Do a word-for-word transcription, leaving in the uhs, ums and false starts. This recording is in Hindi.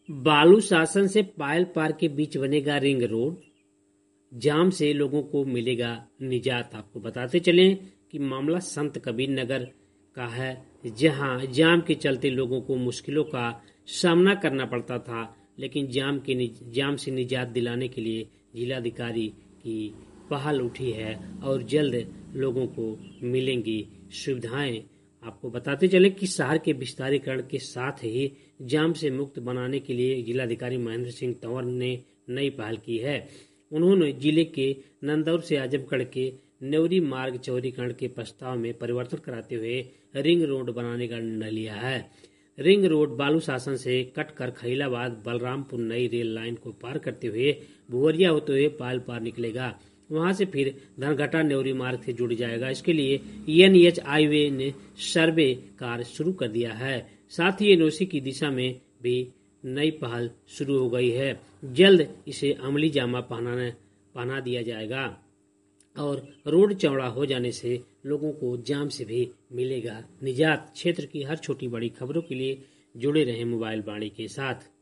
बालू शासन से पायल पार के बीच बनेगा रिंग रोड, जाम से लोगों को मिलेगा निजात। आपको बताते चलें कि मामला संत कबीर नगर का है, जहां जाम के चलते लोगों को मुश्किलों का सामना करना पड़ता था, लेकिन जाम के जाम से निजात दिलाने के लिए जिलाधिकारी की पहल उठी है और जल्द लोगों को मिलेंगी सुविधाएं। आपको बताते चले कि शहर के विस्तारीकरण के साथ ही जाम से मुक्त बनाने के लिए जिलाधिकारी महेंद्र सिंह तंवर ने नई पहल की है। उन्होंने जिले के नंदौर से आजमगढ़ के नेवरी मार्ग चौड़ीकरण के प्रस्ताव में परिवर्तन कराते हुए रिंग रोड बनाने का निर्णय लिया है। रिंग रोड बालू शासन से कटकर खलीलाबाद बलरामपुर नई रेल लाइन को पार करते हुए भुवरिया होते हुए पायल पार निकलेगा, वहां से फिर धनघटा नेवरी मार्ग से जुड़ जाएगा। इसके लिए एन एच हाईवे ने सर्वे कार्य शुरू कर दिया है। साथ ही एनओसी की दिशा में भी नई पहल शुरू हो गई है। जल्द इसे अमली जामा पहनाने पहना दिया जाएगा और रोड चौड़ा हो जाने से लोगों को जाम से भी मिलेगा निजात। क्षेत्र की हर छोटी बड़ी खबरों के लिए जुड़े रहें मोबाइल वाणी के साथ।